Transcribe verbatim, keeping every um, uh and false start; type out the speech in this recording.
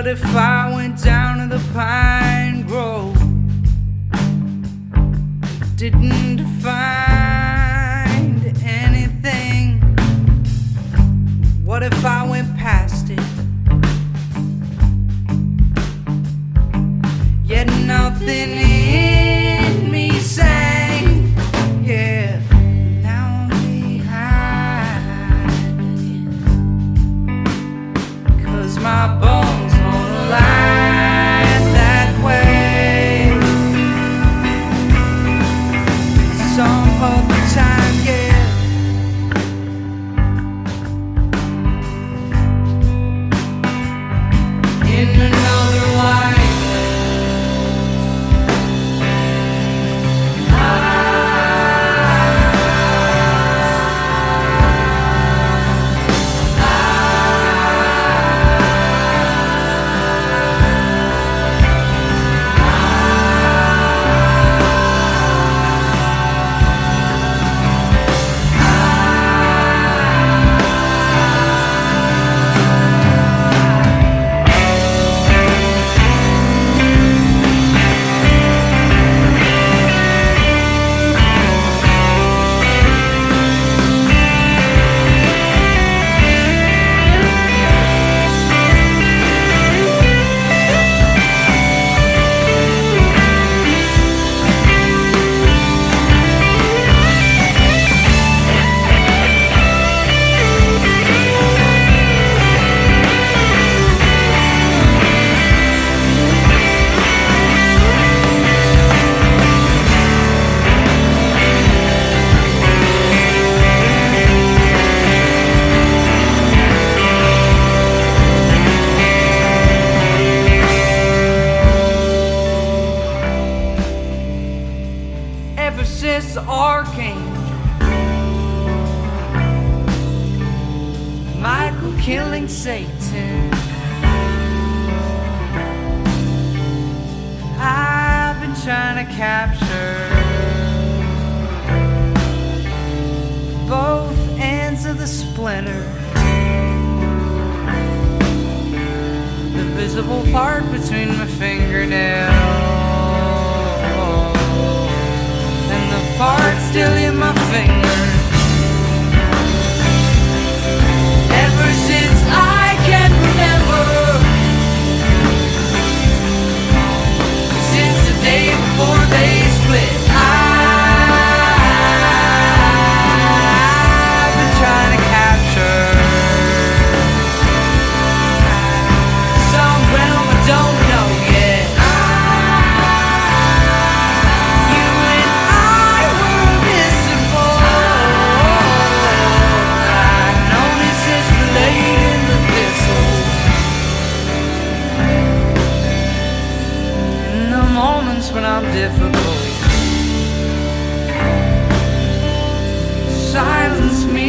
What if I went down to the pine grove, didn't find anything? What if I went past it, yet nothing in me sang? Yeah, now I'm behind again, 'cause my bones won't lie that way. Some of the time, yeah. In another life, ever since the Archangel Michael killing Satan, I've been trying to capture both ends of the splinter, the visible part between my fingernails and the part still in my fingers. Ever since I can remember, since the day before they split, I've been trying to capture some realm I don't know yet. You and I were invisible. I've known it since the late in the thistles. In the moments when I'm difficult, silence me